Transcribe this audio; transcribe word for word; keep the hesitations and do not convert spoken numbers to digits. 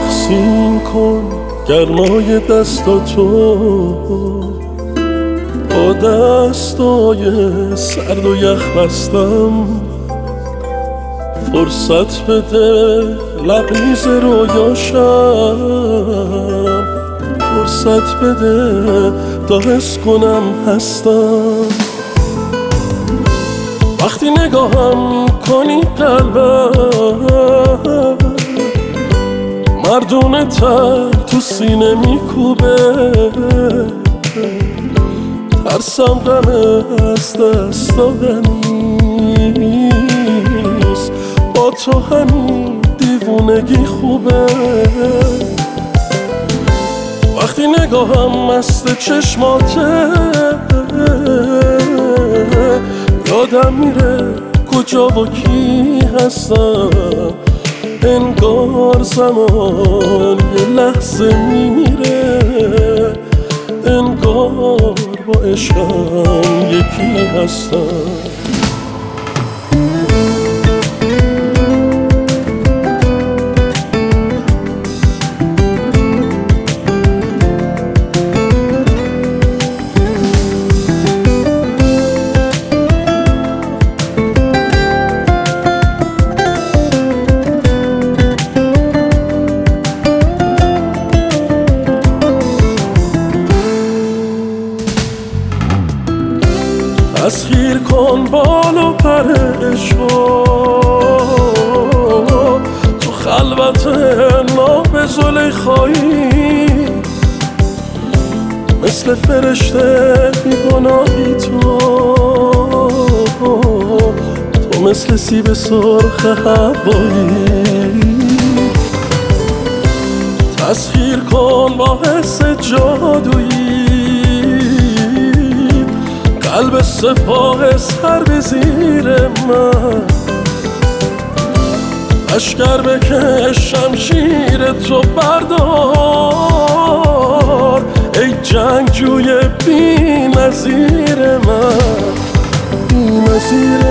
تقسیم کن گرمای دستاتو با دستای سرد و یخ بستم. فرصت بده لبریز رویاشم، فرصت بده تا حس کنم هستم. وقتی نگاهم کنی قلبم مردونه تر تو سینه میکوبه. ترسم غم از دست دادنیست، با تو همین دیوونگی خوبه. وقتی نگاهم مست چشماته یادم میره کجا و کی هستم. انگار زمان یه لحظه میمیره، انگار با عشقم یکی هستم. تسخیر کن بال و پر عشقا تو خلوت ناب زلیخایی. مثل فرشته بیگناهی تو، تو مثل سیب سرخ هوایی. تسخیر کن با حس جادویی قلب سپاه سر به زیر من. لشکر بکش شمشیر تو بردار ای جنگجوی بی نظیر من، بی نظیر